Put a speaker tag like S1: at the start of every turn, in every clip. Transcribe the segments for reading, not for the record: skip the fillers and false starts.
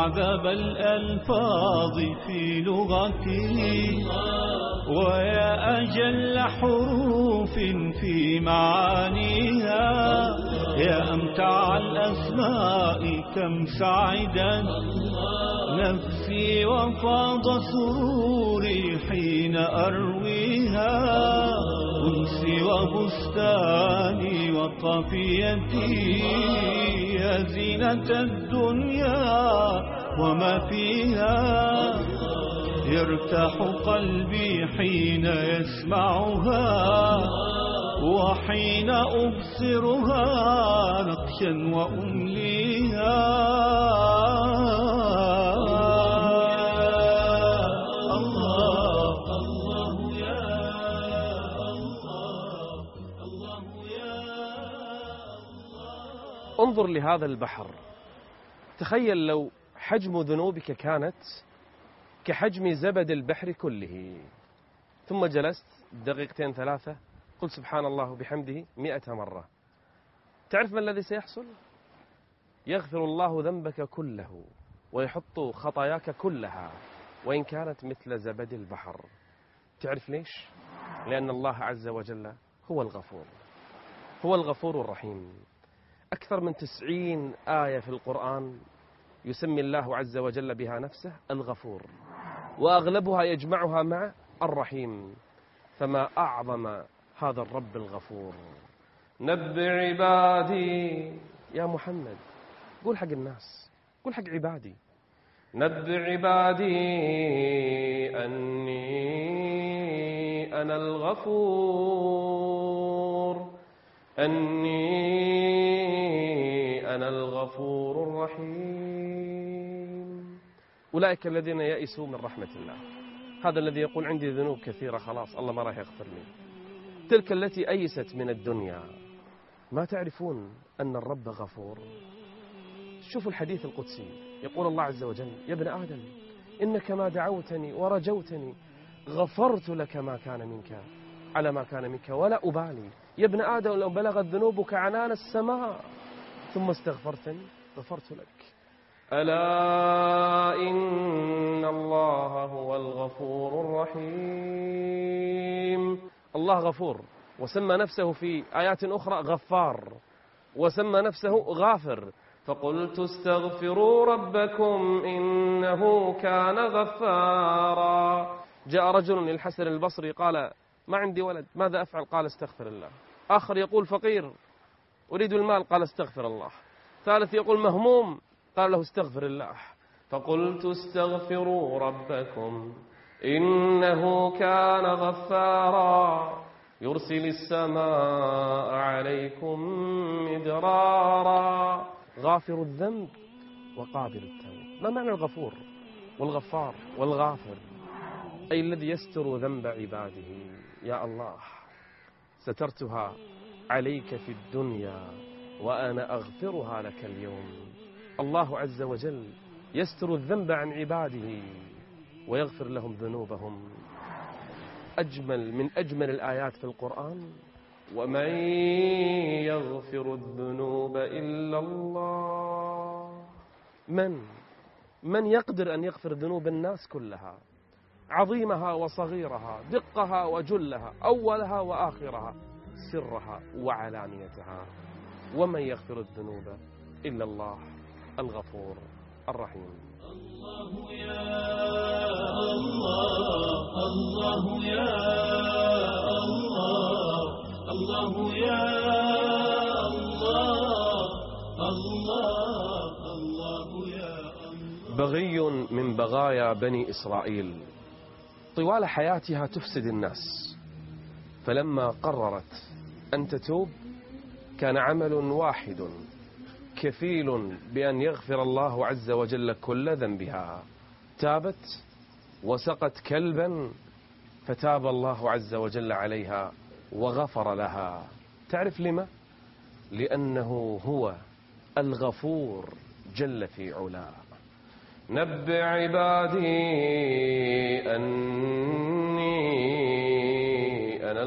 S1: أعذب الألفاظ في لغتي، ويا أجل حروف في معانيها، يا أمتع الأسماء كم سعدت نفسي وفاض سروري حين أرويها، أنسي وبستاني وقافيتي، يا زينة الدنيا وما فيها، يرتاح قلبي حين يسمعها، وحين أبصرها نقشا وأمليها.
S2: انظر لهذا البحر، تخيل لو حجم ذنوبك كانت كحجم زبد البحر كله، ثم جلست دقيقتين ثلاثة قل سبحان الله بحمده 100 مرة، تعرف ما الذي سيحصل؟ يغفر الله ذنبك كله ويحط خطاياك كلها وإن كانت مثل زبد البحر. تعرف ليش؟ لأن الله عز وجل هو الغفور، هو الغفور الرحيم. أكثر من 90 آية في القرآن يسمي الله عز وجل بها نفسه الغفور، وأغلبها يجمعها مع الرحيم، فما أعظم هذا الرب الغفور. نبئ عبادي يا محمد، قول حق الناس، قول حق عبادي، نبئ عبادي أني أنا الغفور، أني أنا الغفور الرحيم. أولئك الذين يئسوا من رحمة الله، هذا الذي يقول عندي ذنوب كثيرة خلاص الله ما راح يغفر لي. تلك التي أيست من الدنيا، ما تعرفون أن الرب غفور؟ شوفوا الحديث القدسي، يقول الله عز وجل يا ابن آدم إنك ما دعوتني ورجوتني غفرت لك ما كان منك على ما كان منك ولا أبالي. يا ابن آدم لو بلغت ذنوبك عنان السماء ثم استغفرتني غفرت لك. ألا إن الله هو الغفور الرحيم. الله غفور، وسمى نفسه في آيات أخرى غفار، وسمى نفسه غافر. فقلت استغفروا ربكم إنه كان غفارا. جاء رجل للحسن البصري قال ما عندي ولد ماذا أفعل؟ قال استغفر الله. آخر يقول فقير أريد المال، قال استغفر الله. ثالث يقول مهموم، قال له استغفر الله. فقلت استغفروا ربكم إنه كان غفارا يرسل السماء عليكم مدرارا. غافر الذنب وقابل التوب. ما معنى الغفور والغفار والغافر؟ أي الذي يستر ذنب عباده. يا الله سترتها عليك في الدنيا وأنا أغفرها لك اليوم. الله عز وجل يستر الذنب عن عباده ويغفر لهم ذنوبهم. من أجمل الآيات في القرآن ومن يغفر الذنوب إلا الله. من يقدر أن يغفر ذنوب الناس كلها، عظيمها وصغيرها، دقها وجلها، أولها وآخرها، سرها وعلانيتها. ومن يغفر الذنوب إلا الله الغفور الرحيم.
S1: الله يا الله، الله يا الله، الله يا الله، الله يا الله.
S2: بغي من بغايا بني إسرائيل طوال حياتها تفسد الناس، فلما قررت أن تتوب كان عمل واحد كفيل بأن يغفر الله عز وجل كل ذنبها. تابت وسقت كلبا فتاب الله عز وجل عليها وغفر لها. تعرف لما؟ لأنه هو الغفور جل في علاه. نبئ عبادي أني أنا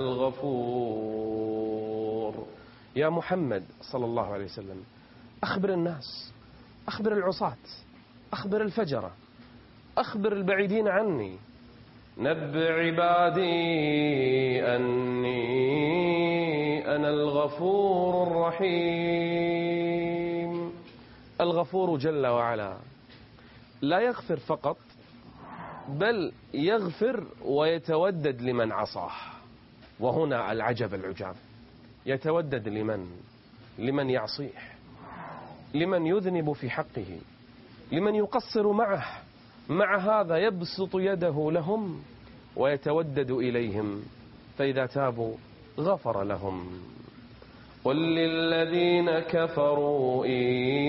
S2: الغفور. يا محمد صلى الله عليه وسلم أخبر الناس، أخبر العصاة أخبر الفجرة، أخبر البعيدين عني. نبئ عبادي أني أنا الغفور الرحيم. الغفور جل وعلا لا يغفر فقط، بل يغفر ويتودد لمن عصاه. وهنا العجب العجاب، يتودد لمن يعصيه، لمن يذنب في حقه، لمن يقصر معه. مع هذا يبسط يده لهم ويتودد إليهم، فإذا تابوا غفر لهم. قل للذين كفروا إن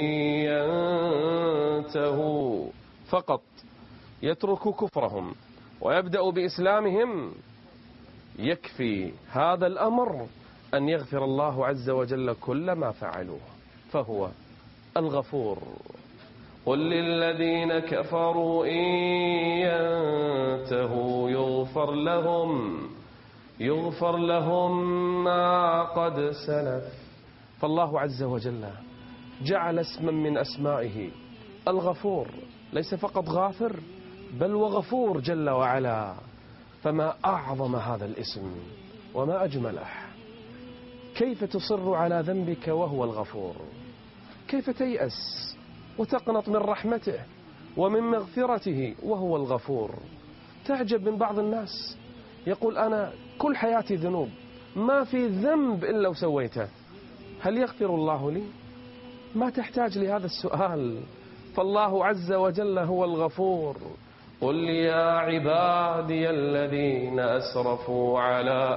S2: ينتهوا، فقط يتركوا كفرهم ويبدأوا بإسلامهم، يكفي هذا الأمر أن يغفر الله عز وجل كل ما فعلوه، فهو الغفور. قل للذين كفروا إن ينتهوا يغفر لهم ما قد سلف. فالله عز وجل جعل اسما من أسمائه الغفور، ليس فقط غافر بل وغفور جل وعلا. فما أعظم هذا الاسم وما أجمله. كيف تصر على ذنبك وهو الغفور؟ كيف تيأس وتقنط من رحمته ومن مغفرته وهو الغفور؟ تعجب من بعض الناس يقول أنا كل حياتي ذنوب، ما في ذنب إلا وسويته، هل يغفر الله لي؟ ما تحتاج لهذا السؤال، فالله عز وجل هو الغفور. قل يا عبادي الذين أسرفوا على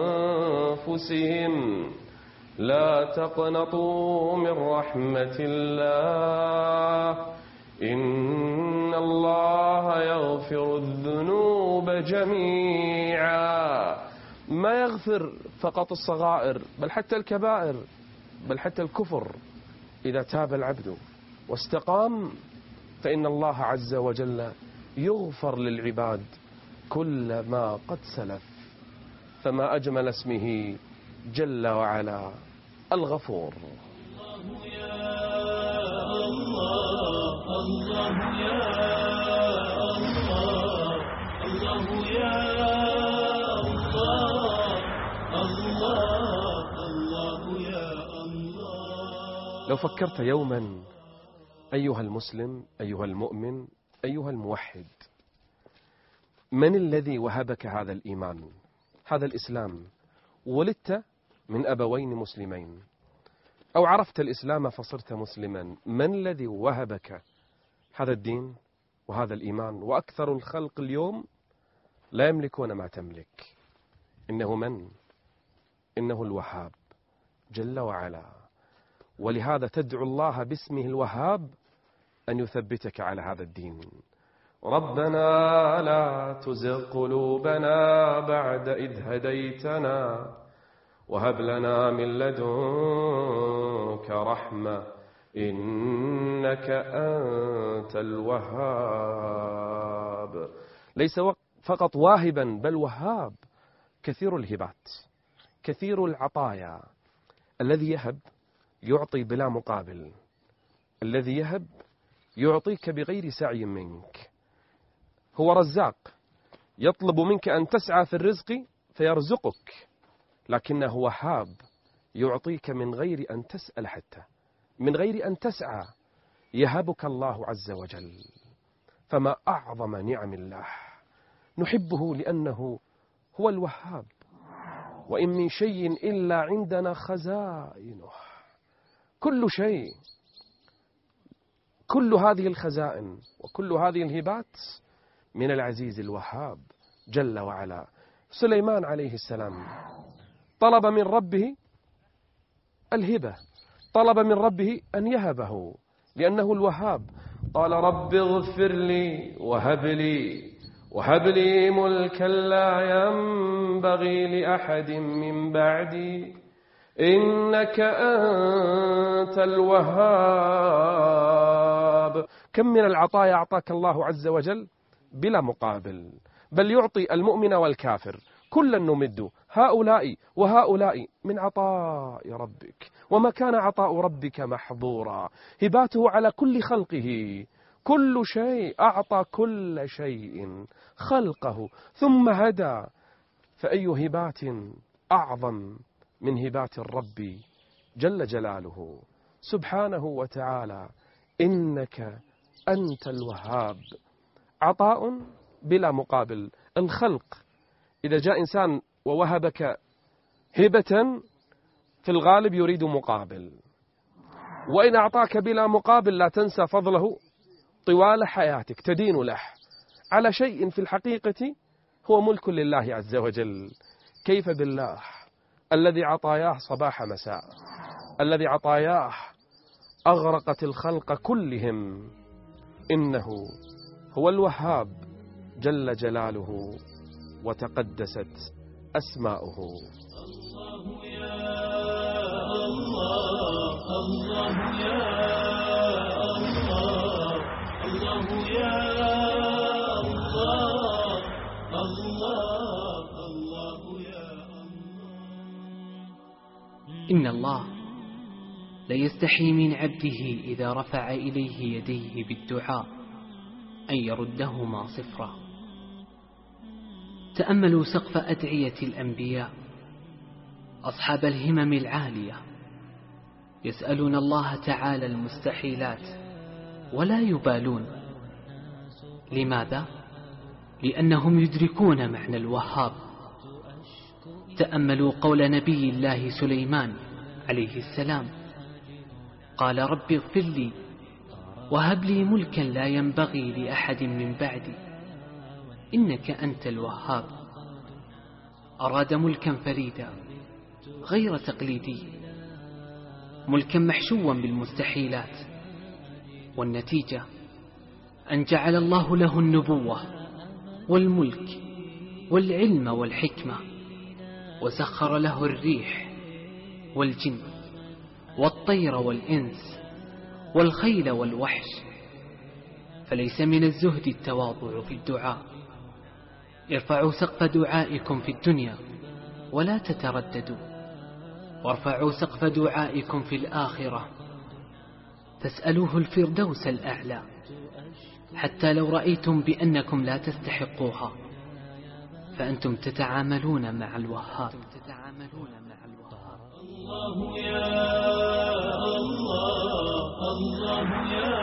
S2: أنفسهم لا تقنطوا من رحمة الله إن الله يغفر الذنوب جميعا. ما يغفر فقط الصغائر بل حتى الكبائر، بل حتى الكفر. إذا تاب العبد واستقام فإن الله عز وجل يغفر للعباد كل ما قد سلف. فما أجمل اسمه جل وعلا الغفور.
S1: الله يا الله، الله يا الله، الله يا الله، الله يا الله.
S2: لو فكرت يوما أيها المسلم، أيها المؤمن، أيها الموحد، من الذي وهبك هذا الإيمان، هذا الإسلام؟ ولدت من أبوين مسلمين أو عرفت الإسلام فصرت مسلما، من الذي وهبك هذا الدين وهذا الإيمان؟ وأكثر الخلق اليوم لا يملكون ما تملك. إنه من؟ إنه الوهاب جل وعلا. ولهذا تدعو الله باسمه الوهاب أن يثبتك على هذا الدين. ربنا لا تزغ قلوبنا بعد إذ هديتنا وهب لنا من لدنك رحمة إنك أنت الوهاب. ليس فقط واهبا بل وهاب، كثير الهبات، كثير العطايا. الذي يهب يعطي بلا مقابل، الذي يهب يعطيك بغير سعي منك. هو رزاق، يطلب منك أن تسعى في الرزق فيرزقك، لكنه وهاب، يعطيك من غير أن تسأل، حتى من غير أن تسعى يهبك الله عز وجل. فما أعظم نعم الله، نحبه لأنه هو الوهاب. وإن من شيء إلا عندنا خزائنه. كل شيء، كل هذه الخزائن وكل هذه الهبات من العزيز الوهاب جل وعلا. سليمان عليه السلام طلب من ربه الهبة، طلب من ربه أن يهبه لأنه الوهاب. قال رب اغفر لي وهب لي ملكا لا ينبغي لأحد من بعدي إنك أنت الوهاب. كم من العطايا أعطاك الله عز وجل بلا مقابل، بل يعطي المؤمن والكافر كلا نمد هؤلاء وهؤلاء من عطاء ربك وما كان عطاء ربك محظورا. هباته على كل خلقه كل شيء، أعطى كل شيء خلقه ثم هدى. فأي هبات أعظم من هبات الرب جل جلاله سبحانه وتعالى. إنك أنت الوهاب. عطاء بلا مقابل. الخلق إذا جاء إنسان ووهبك هبة في الغالب يريد مقابل، وإن أعطاك بلا مقابل لا تنسى فضله طوال حياتك، تدين له على شيء في الحقيقة هو ملك لله عز وجل. كيف بالله الذي عطاياه صباح مساء، الذي عطاياه أغرقت الخلق كلهم. إنه هو الوهاب جل جلاله وتقدست أسماؤه.
S1: الله يا الله، الله يا الله، الله يا الله، الله الله يا الله.
S3: إن الله ليستحي من عبده إذا رفع إليه يديه بالدعاء أن يردهما صفرا. تأملوا سقف أدعية الأنبياء أصحاب الهمم العالية، يسألون الله تعالى المستحيلات ولا يبالون. لماذا؟ لأنهم يدركون معنى الوهاب. تأملوا قول نبي الله سليمان عليه السلام، قال رب اغفر لي وهب لي ملكا لا ينبغي لأحد من بعدي إنك أنت الوهاب. أراد ملكا فريدا غير تقليدي، ملكا محشوا بالمستحيلات، والنتيجة أن جعل الله له النبوة والملك والعلم والحكمة، وسخر له الريح والجن والطير والإنس والخيل والوحش. فليس من الزهد التواضع في الدعاء. ارفعوا سقف دعائكم في الدنيا ولا تترددوا، وارفعوا سقف دعائكم في الآخرة فاسألوه الفردوس الأعلى، حتى لو رأيتم بأنكم لا تستحقوها فأنتم تتعاملون مع الوهاب.
S1: الله يا الله، الله يا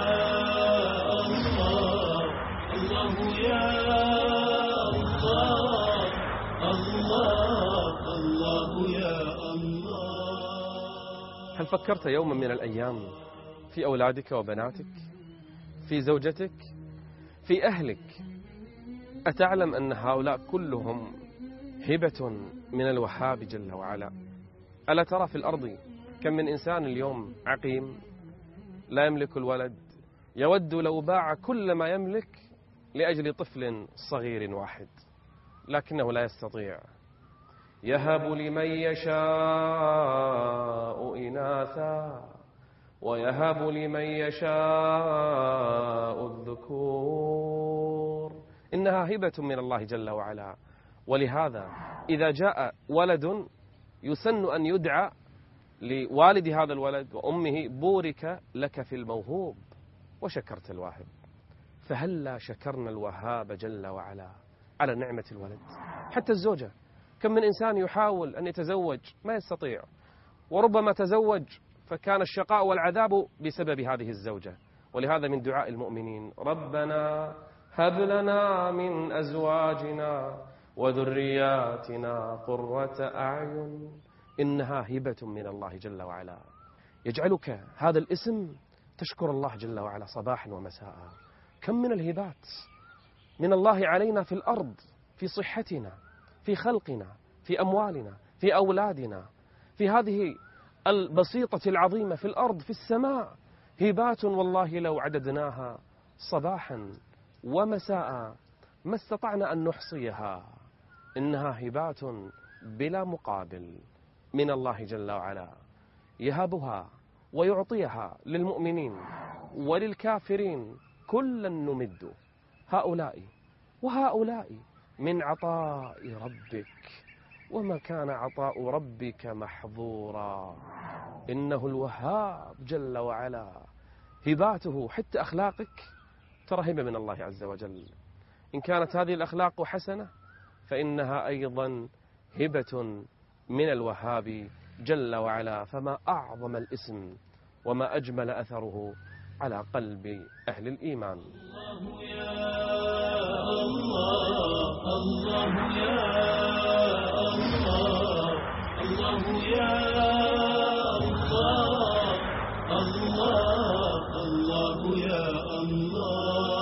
S1: الله، الله يا الله، الله الله يا الله.
S2: هل فكرت يوما من الأيام في أولادك وبناتك، في زوجتك، في أهلك؟ أتعلم أن هؤلاء كلهم هبة من الوهاب جل وعلا؟ ألا ترى في الأرض كم من إنسان اليوم عقيم لا يملك الولد، يود لو باع كل ما يملك لأجل طفل صغير واحد، لكنه لا يستطيع. يهب لمن يشاء إناثا ويهب لمن يشاء الذكور. إنها هبة من الله جل وعلا. ولهذا إذا جاء ولد يسن أن يدعى لوالد هذا الولد وأمه بورك لك في الموهوب وشكرت الواهب. فهلا شكرنا الوهاب جل وعلا على نعمة الولد. حتى الزوجة، كم من إنسان يحاول أن يتزوج ما يستطيع، وربما تزوج فكان الشقاء والعذاب بسبب هذه الزوجة. ولهذا من دعاء المؤمنين ربنا هب لنا من أزواجنا وذرياتنا قرة أعين. إنها هبة من الله جل وعلا، يجعلك هذا الاسم تشكر الله جل وعلا صباحا ومساء. كم من الهبات من الله علينا في الأرض، في صحتنا، في خلقنا، في أموالنا، في أولادنا، في هذه البسيطة العظيمة في الأرض، في السماء. هبات والله لو عددناها صباحا ومساء ما استطعنا أن نحصيها. إنها هبات بلا مقابل من الله جل وعلا، يهبها ويعطيها للمؤمنين وللكافرين. كلا نمد هؤلاء وهؤلاء من عطاء ربك، وما كان عطاء ربك محظورا. إنه الوهاب جل وعلا. هباته حتى أخلاقك ترى هبة من الله عز وجل. إن كانت هذه الأخلاق حسنة فإنها أيضا هبة من الوهاب جل وعلا. فما أعظم الاسم وما أجمل أثره على قلب أهل الإيمان.
S1: الله يا الله، الله يا الله، الله يا الله، الله، الله يا الله.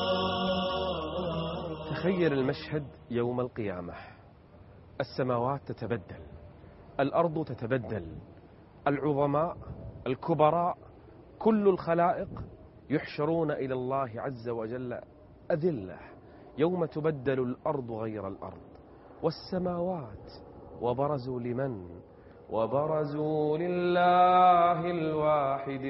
S2: تخيل المشهد يوم القيامة، السماوات تتبدل، الأرض تتبدل، العظماء الكبراء كل الخلائق يحشرون إلى الله عز وجل أذلة، يوم تبدل الأرض غير الأرض والسماوات، وبرزوا لمن؟ وبرزوا لله الواحد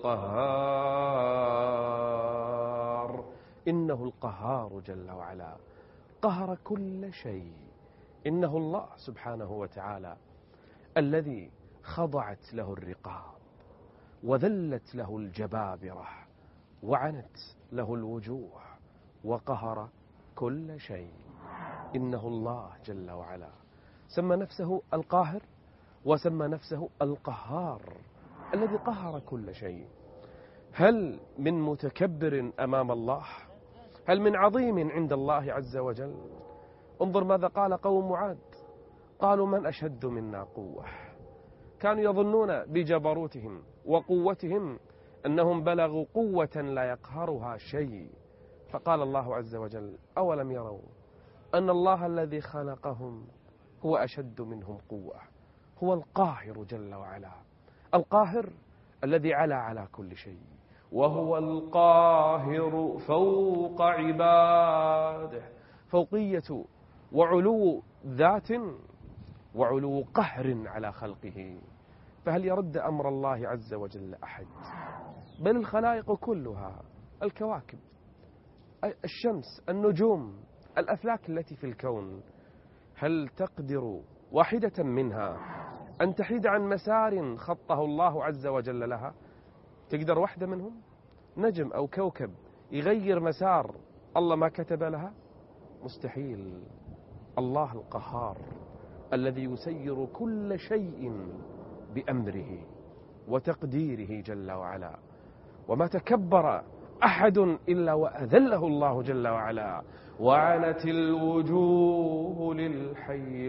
S2: القهار. إنه القهار جل وعلا، قهر كل شيء. إنه الله سبحانه وتعالى الذي خضعت له الرقاب وذلت له الجبابرة وعنت له الوجوه وقهر كل شيء. إنه الله جل وعلا سمى نفسه القاهر وسمى نفسه القهار الذي قهر كل شيء. هل من متكبر أمام الله؟ هل من عظيم عند الله عز وجل؟ انظر ماذا قال قوم معاد، قالوا من أشد منا قوة. كانوا يظنون بجبروتهم وقوتهم أنهم بلغوا قوة لا يقهرها شيء. فقال الله عز وجل أولم يروا أن الله الذي خلقهم هو أشد منهم قوة. هو القاهر جل وعلا، القاهر الذي علا على كل شيء، وهو القاهر فوق عباده. فوقية وعلو ذات وعلو قهر على خلقه. فهل يرد أمر الله عز وجل أحد؟ بل الخلائق كلها، الكواكب، الشمس، النجوم، الأفلاك التي في الكون، هل تقدر واحدة منها أن تحيد عن مسار خطه الله عز وجل لها؟ تقدر واحدة منهم؟ نجم أو كوكب يغير مسار الله ما كتب لها؟ مستحيل. الله القهار الذي يسير كل شيء بأمره وتقديره جل وعلا. وما تكبر أحد إلا وأذله الله جل وعلا. وعنت الوجوه للحي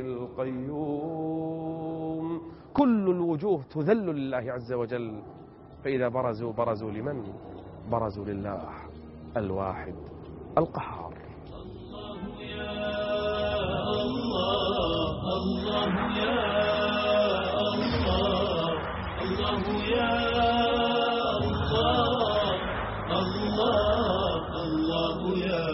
S2: القيوم. كل الوجوه تذل لله عز وجل. فإذا برزوا لمن؟ برزوا لله الواحد القهار.
S1: الله يا الله، الله يا الله، الله يا الله، الله، الله يا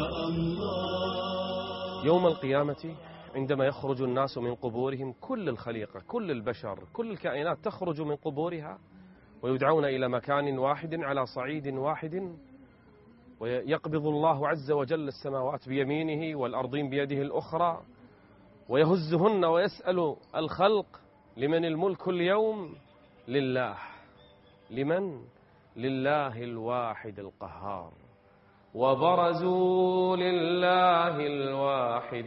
S1: الله.
S2: يوم القيامة عندما يخرج الناس من قبورهم، كل الخليقة، كل البشر، كل الكائنات تخرج من قبورها ويدعون إلى مكان واحد على صعيد واحد، ويقبض الله عز وجل السماوات بيمينه والأرضين بيده الأخرى ويهزهن ويسأل الخلق لمن الملك اليوم؟ لله. لمن؟ لله الواحد القهار. وبرزوا لله الواحد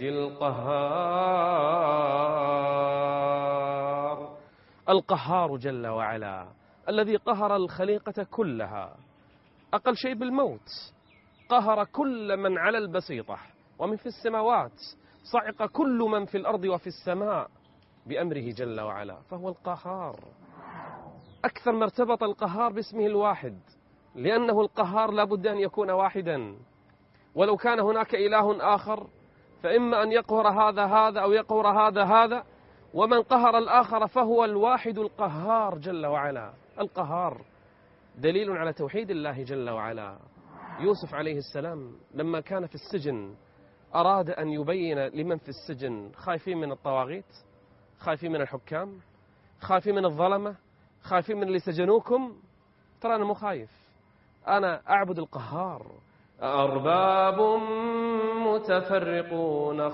S2: القهار. القهار جل وعلا الذي قهر الخليقة كلها، أقل شيء بالموت، قهر كل من على البسيطة ومن في السماوات، صعق كل من في الأرض وفي السماء بأمره جل وعلا. فهو القهار. أكثر ما ارتبط القهار باسمه الواحد، لأنه القهار لا بد أن يكون واحدا. ولو كان هناك إله آخر فإما أن يقهر هذا أو يقهر هذا، ومن قهر الآخر فهو الواحد القهار جل وعلا. القهار دليل على توحيد الله جل وعلا. يوسف عليه السلام لما كان في السجن أراد أن يبين لمن في السجن، خايفين من الطواغيت، خايفين من الحكام، خايفين من الظلمة، خايفين من اللي سجنوكم. ترى أنا مو خايف، أنا أعبد القهار. أرباب متفرقون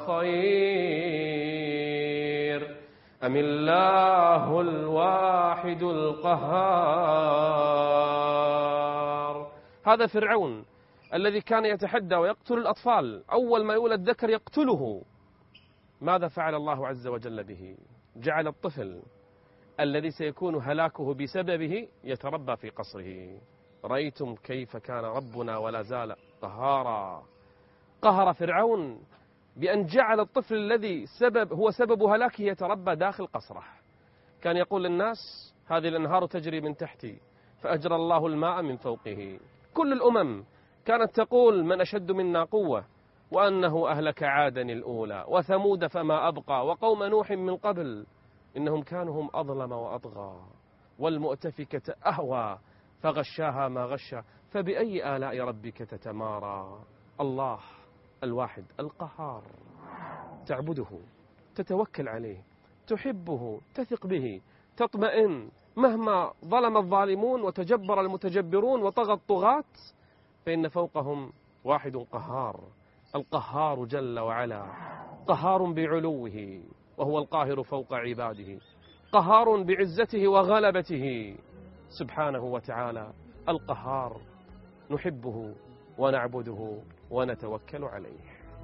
S2: خير أم الله الواحد القهار. هذا فرعون الذي كان يتحدى ويقتل الأطفال، أول ما يولد ذكر يقتله، ماذا فعل الله عز وجل به؟ جعل الطفل الذي سيكون هلاكه بسببه يتربى في قصره. رأيتم كيف كان ربنا ولا زال قهارا. قهر فرعون بأن جعل الطفل الذي هو سبب هلاكه يتربى داخل قصره. كان يقول للناس هذه الأنهار تجري من تحتي فأجرى الله الماء من فوقه. كل الأمم كانت تقول من أشد منا قوة، وأنه أهلك عادا الأولى وثمود فما أبقى وقوم نوح من قبل إنهم كانوا هم أظلم وأطغى والمؤتفكة أهوى فغشاها ما غشا فبأي آلاء ربك تتمارى. الله الواحد القهار، تعبده، تتوكل عليه، تحبه، تثق به، تطمئن مهما ظلم الظالمون وتجبر المتجبرون وطغى الطغاة، فإن فوقهم واحد قهار. القهار جل وعلا قهار بعلوه وهو القاهر فوق عباده، قهار بعزته وغلبته سبحانه وتعالى. القهار نحبه ونعبده ونتوكل عليه.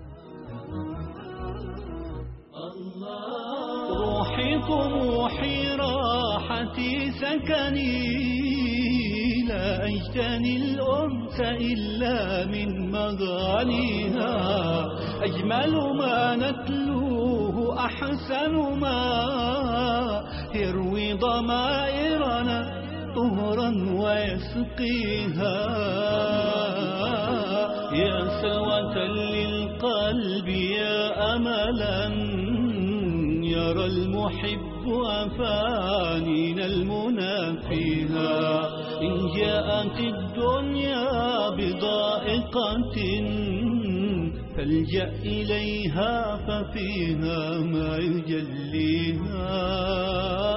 S1: روحي طموحي راحتي سكني، لا أجتني الأنس إلا من مغانيها. أجمل ما نتلوه أحسن ما يروي ضمائرنا طهرا ويسقيها. يا سلوة للقلب يا أملا يرى المحب أفانينا المنى فيها. إن جاءت الدنيا بضائقة فالجأ إليها ففيها ما يجليها.